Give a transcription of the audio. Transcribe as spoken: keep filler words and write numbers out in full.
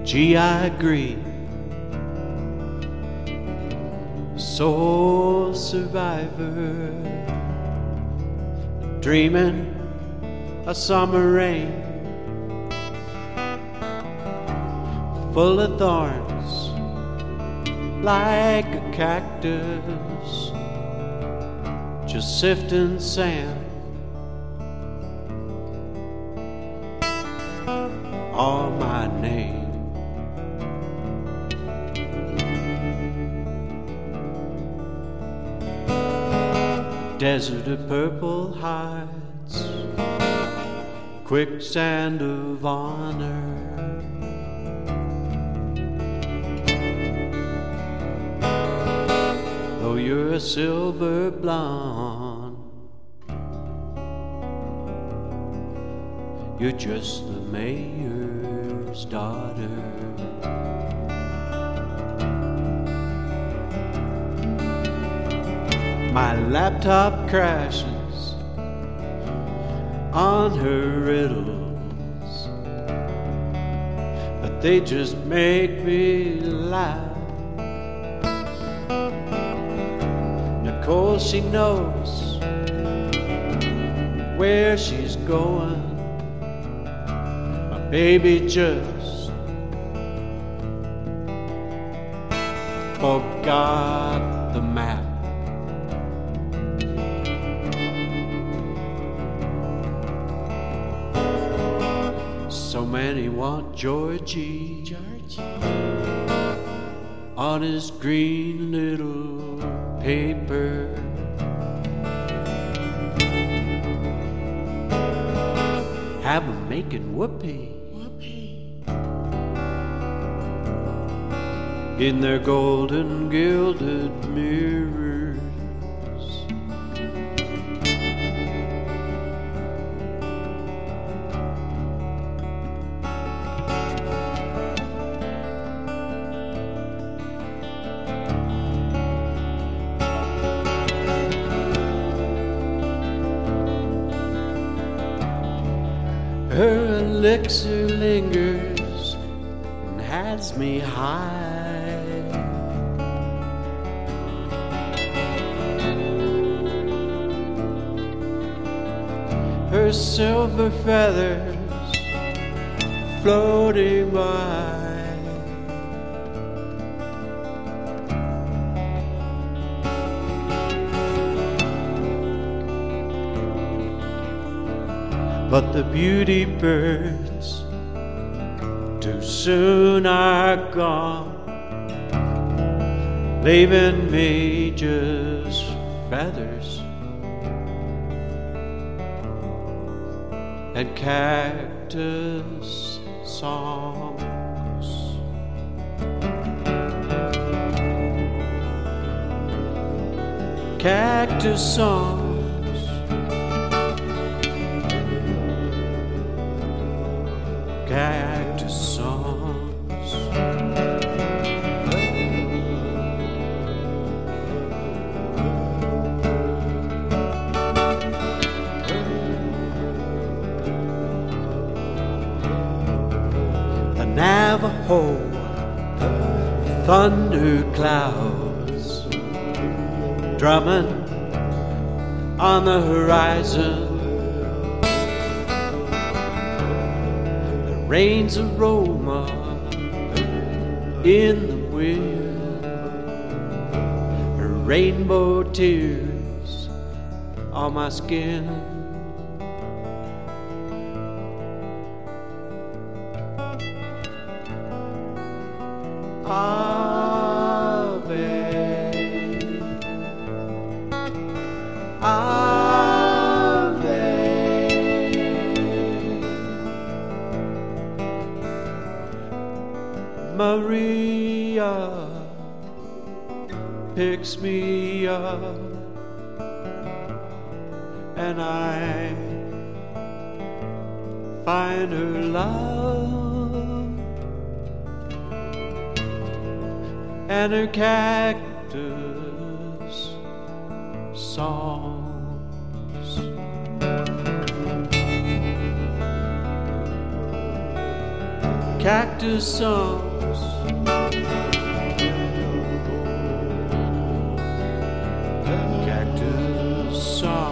Gee, I agree. Soul survivor, dreaming of summer rain, full of thorns like a cactus, just sifting sand on my name. Desert of purple heights, quicksand of honor, though you're a silver blonde, you're just the mayor's daughter. My laptop crashes on her riddles, but they just make me laugh. Nicole, she knows where she's going. My baby just forgot the map. So many want Georgie, Georgie on his green little paper. Have him making whoopee, whoopee in their golden gilded mirrors. Her elixir lingers and has me high. Her silver feathers floating by. But the beauty birds too soon are gone, leaving me just feathers and cactus songs. Cactus songs. Cactus songs. The Navajo thunder clouds drumming on the horizon. Rain's aroma in the wind, her rainbow tears on my skin. Ave, Ave. Maria picks me up, and I find her love and her cactus songs. cactus songs. Cactus songs.